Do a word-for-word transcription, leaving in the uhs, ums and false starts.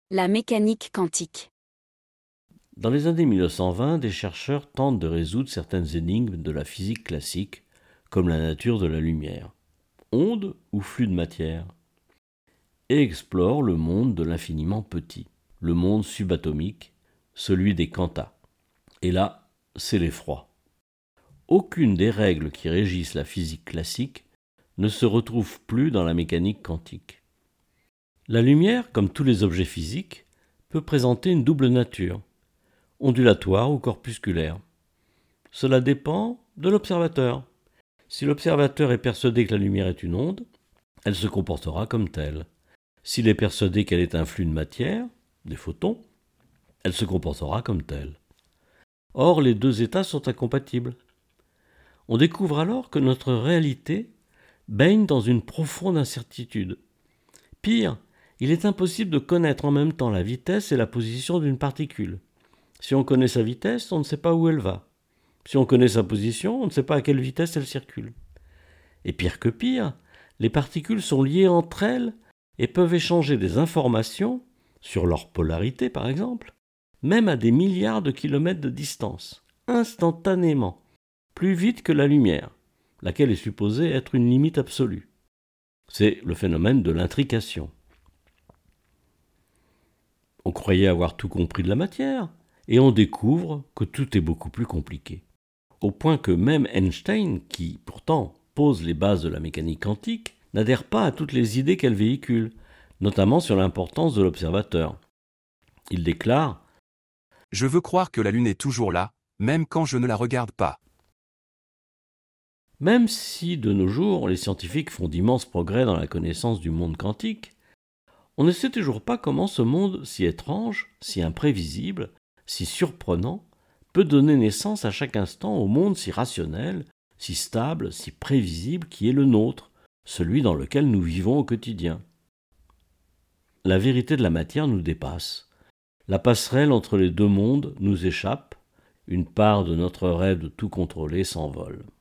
La mécanique quantique. Dans les années mille neuf cent vingt, des chercheurs tentent de résoudre certaines énigmes de la physique classique, comme la nature de la lumière, onde ou flux de matière, et explorent le monde de l'infiniment petit, le monde subatomique, celui des quanta. Et là, c'est l'effroi. Aucune des règles qui régissent la physique classique ne se retrouve plus dans la mécanique quantique. La lumière, comme tous les objets physiques, peut présenter une double nature, ondulatoire ou corpusculaire. Cela dépend de l'observateur. Si l'observateur est persuadé que la lumière est une onde, elle se comportera comme telle. S'il est persuadé qu'elle est un flux de matière, des photons, elle se comportera comme telle. Or, les deux états sont incompatibles. On découvre alors que notre réalité baigne dans une profonde incertitude. Pire, il est impossible de connaître en même temps la vitesse et la position d'une particule. Si on connaît sa vitesse, on ne sait pas où elle va. Si on connaît sa position, on ne sait pas à quelle vitesse elle circule. Et pire que pire, les particules sont liées entre elles et peuvent échanger des informations, sur leur polarité par exemple, même à des milliards de kilomètres de distance, instantanément, plus vite que la lumière, laquelle est supposée être une limite absolue. C'est le phénomène de l'intrication. On croyait avoir tout compris de la matière, et on découvre que tout est beaucoup plus compliqué. Au point que même Einstein, qui pourtant pose les bases de la mécanique quantique, n'adhère pas à toutes les idées qu'elle véhicule, notamment sur l'importance de l'observateur. Il déclare « Je veux croire que la Lune est toujours là, même quand je ne la regarde pas. » Même si, de nos jours, les scientifiques font d'immenses progrès dans la connaissance du monde quantique, on ne sait toujours pas comment ce monde si étrange, si imprévisible, si surprenant, peut donner naissance à chaque instant au monde si rationnel, si stable, si prévisible qui est le nôtre, celui dans lequel nous vivons au quotidien. La vérité de la matière nous dépasse. La passerelle entre les deux mondes nous échappe, une part de notre rêve de tout contrôler s'envole.